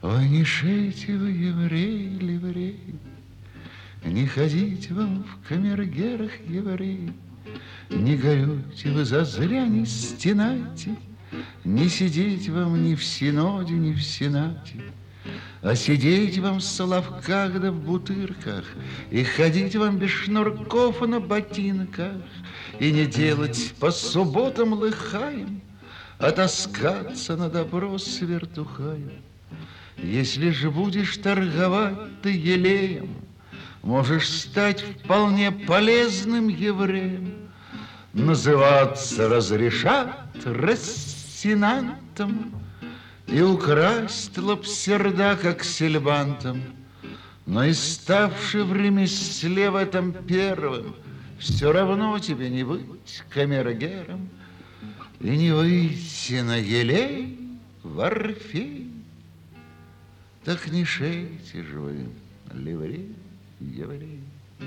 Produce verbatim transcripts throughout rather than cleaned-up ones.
Ой, не шейте вы, еврей, ливрей, не ходите вам в камергерах, еврей, не горюйте вы зазря, не стенайте, не сидеть вам ни в синоде, ни в сенате, а сидеть вам в соловках да в бутырках, и ходить вам без шнурков на ботинках, и не делать по субботам лыхаем, а таскаться на добро с вертухаем. Если ж будешь торговать ты елеем, можешь стать вполне полезным евреем. Называться разрешат рассенантом и украсть лапсерда, как сельбантом. Но и ставши в ремесле в этом первым, все равно тебе не быть камергером и не выйти на елей в Орфей. Так не шейте же вы, ливрей, еврей.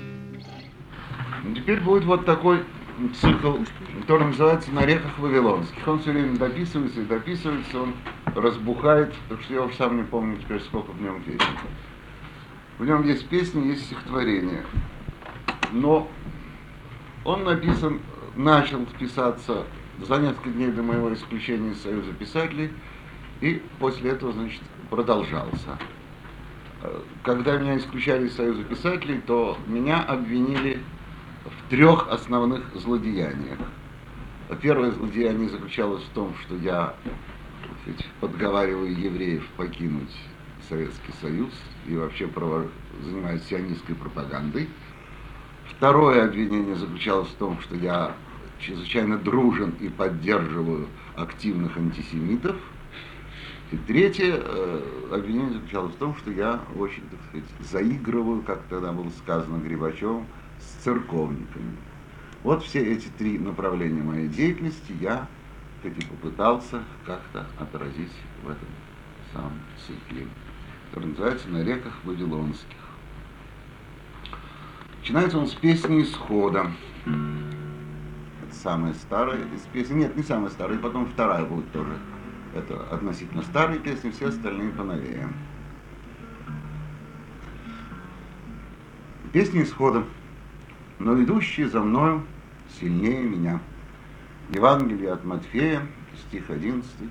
Теперь будет вот такой цикл, который называется «На реках Вавилонских». Он все время дописывается и дописывается, он разбухает, так что я уж сам не помню теперь, сколько в нем песен. В нем есть песни, есть стихотворения. Но он написан, начал писаться за несколько дней до моего исключения из Союза писателей, и после этого, значит, продолжался. Когда меня исключали из Союза писателей, то меня обвинили в трех основных злодеяниях. Первое злодеяние заключалось в том, что я, так сказать, подговариваю евреев покинуть Советский Союз и вообще занимаюсь сионистской пропагандой. Второе обвинение заключалось в том, что я чрезвычайно дружен и поддерживаю активных антисемитов. И третье э, обвинение заключалось в том, что я очень, так сказать, заигрываю, как тогда было сказано Грибачевым, с церковниками. Вот все эти три направления моей деятельности я, кстати, попытался как-то отразить в этом самом цикле, который называется «На реках Вавилонских». Начинается он с песни «Исхода». Это самая старая из песен. Нет, не самая старая, и потом вторая будет тоже. Это относительно старые песни, все остальные поновее. Песни Исхода. Но идущие за мною сильнее меня. Евангелие от Матфея, стих одиннадцатый.